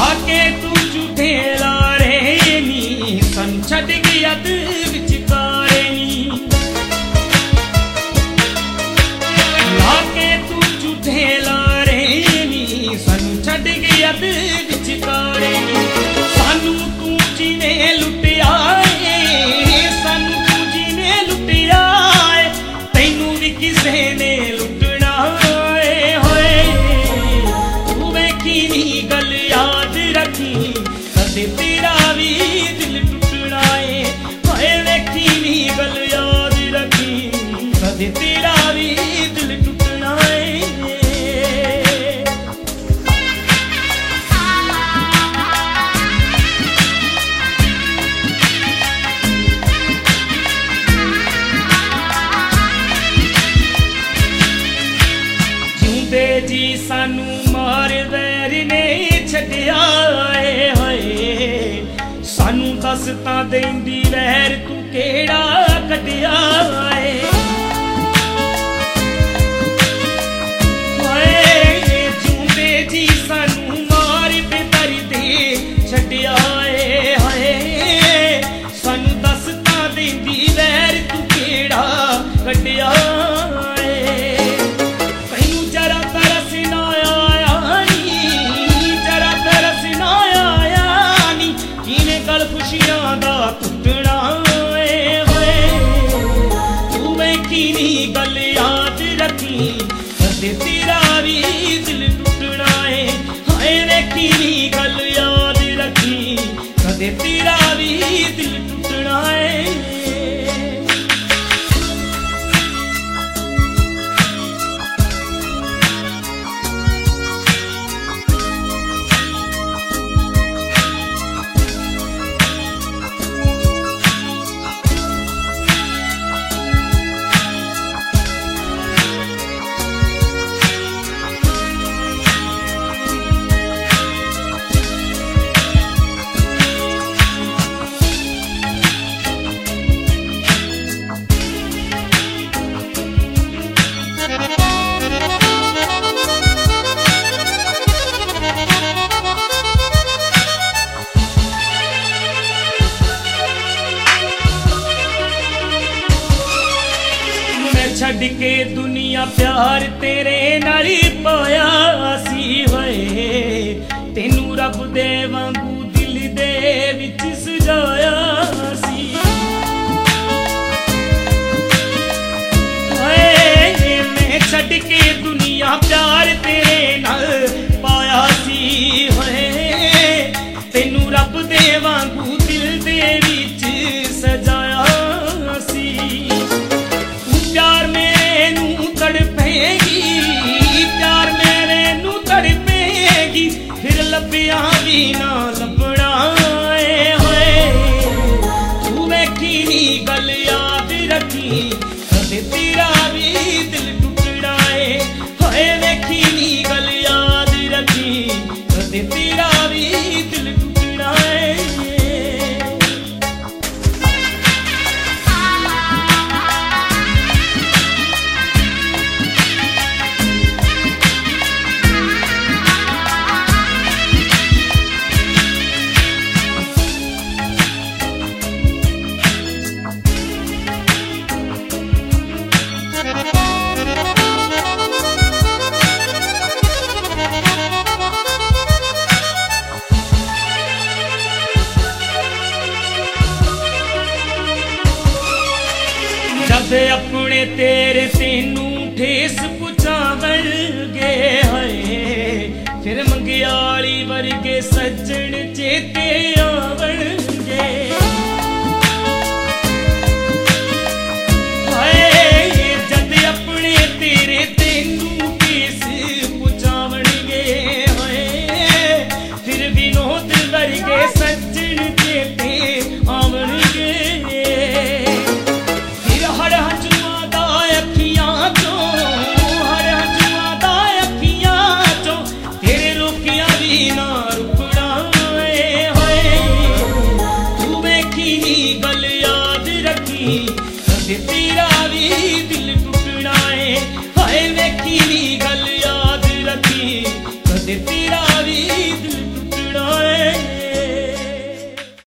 लाके तू झूठे लारे नी सन छड़ गया विचकारे नी लाके तू झूठे लारे नी सन छड़ गया विचकारे नी सानू तू जिने लुटिया सानू तू जिने लुटिया तैनू भी किसे ने लुटना होए तू वेखी नी गल याद रखी कदे तेरा भी दिल टुटना है होए वेखी नी गल याद रखी कदे तेरा भी दिल टुटना है जी सानू मार वैर ने छड्डिया होए सानू दस तां देंदी वैर तू केड़ा कड्डिया होए जूंदे जी सानू मार बेदर दे छड्डिया होए सानू दस तां देंदी वैर तू केड़ा कड्डिया गल याद रखी कदे तेरा भी दिल टुटना है हाय वेखी नी गल याद रखी कदे तेरा भी दिल टुटना है छड़ के दुनिया प्यार तेरे नाल पाया सी होए तेनू रब दे वांगू दिल दे विच सजाया सी होए मैं छड़ के दुनिया प्यार तेरे नाल पाया सी होए तेनू रब दे वांगू दिल दे विच सजाया सी प्यार मेरे नू तड़पेगी प्यार मेरे नू तड़पेगी फिर लब्बिया भी ना लभना होए तू वेखी नी गल याद रखी कदे तेरा भी दिल टुटना है होए वेखी नी गल याद रखी कदे तेरा भी दिल टुटना है जब अपने तेरे तेनू ठेस पुचावन गए है फिर मंगियाली वर्गे सज्जन चेते आवन गए जब अपने तेरे तेनू ठेस पुचावन गए है फिर विनोद वर्गे सज्जन चेते आवन गए कदे तेरा भी दिल टुटना है हाय वेखी नी गल याद रखी कदे तेरा